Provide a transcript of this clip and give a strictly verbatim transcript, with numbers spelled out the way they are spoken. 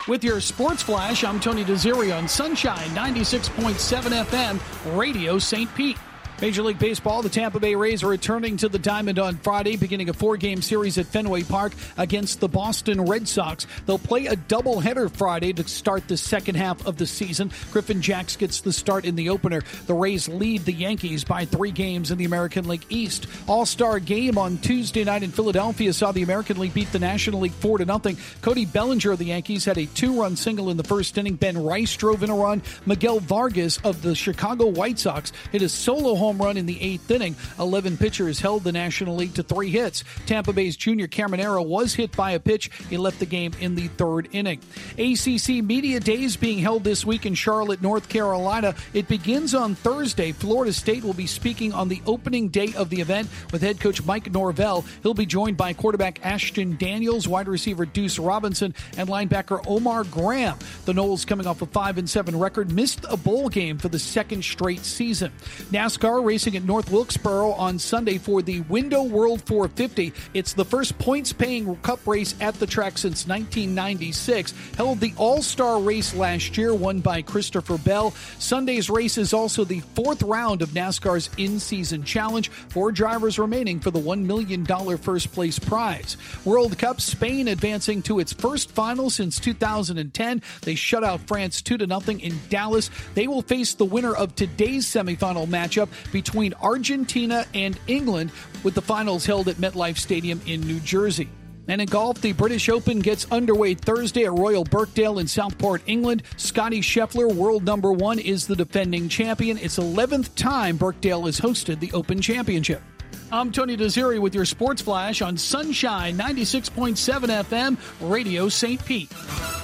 With your Sports Flash, I'm Tony DeZeri on Sunshine ninety-six point seven F M, Radio Saint Pete. Major League Baseball, the Tampa Bay Rays are returning to the Diamond on Friday, beginning a four-game series at Fenway Park against the Boston Red Sox. They'll play a doubleheader Friday to start the second half of the season. Griffin Jax gets the start in the opener. The Rays lead the Yankees by three games in the American League East. All-Star game on Tuesday night in Philadelphia saw the American League beat the National League four to nothing. Cody Bellinger of the Yankees had a two-run single in the first inning. Ben Rice drove in a run. Miguel Vargas of the Chicago White Sox hit a solo home home run in the eighth inning. eleven pitchers held the National League to three hits. Tampa Bay's Junior Caminero was hit by a pitch. He left the game in the third inning. A C C Media Days being held this week in Charlotte, North Carolina. It begins on Thursday. Florida State will be speaking on the opening day of the event with head coach Mike Norvell. He'll be joined by quarterback Ashton Daniels, wide receiver Deuce Robinson, and linebacker Omar Graham. The Noles, coming off a five and seven record, missed a bowl game for the second straight season. NASCAR racing at North Wilkesboro on Sunday for the Window World four fifty. It's the first points-paying cup race at the track since nineteen ninety-six. Held the All-Star race last year, won by Christopher Bell. Sunday's race is also the fourth round of NASCAR's in-season challenge. Four drivers remaining for the one million dollars first-place prize. World Cup, Spain advancing to its first final since two thousand ten. They shut out France two to nothing in Dallas. They will face the winner of today's semifinal matchup between Argentina and England, with the finals held at MetLife Stadium in New Jersey. And in golf, the British Open gets underway Thursday at Royal Birkdale in Southport, England. Scottie Scheffler, world number one, is the defending champion. It's eleventh time Birkdale has hosted the Open Championship. I'm Tony DeZeri with your Sports Flash on Sunshine ninety-six point seven F M, Radio Saint Pete.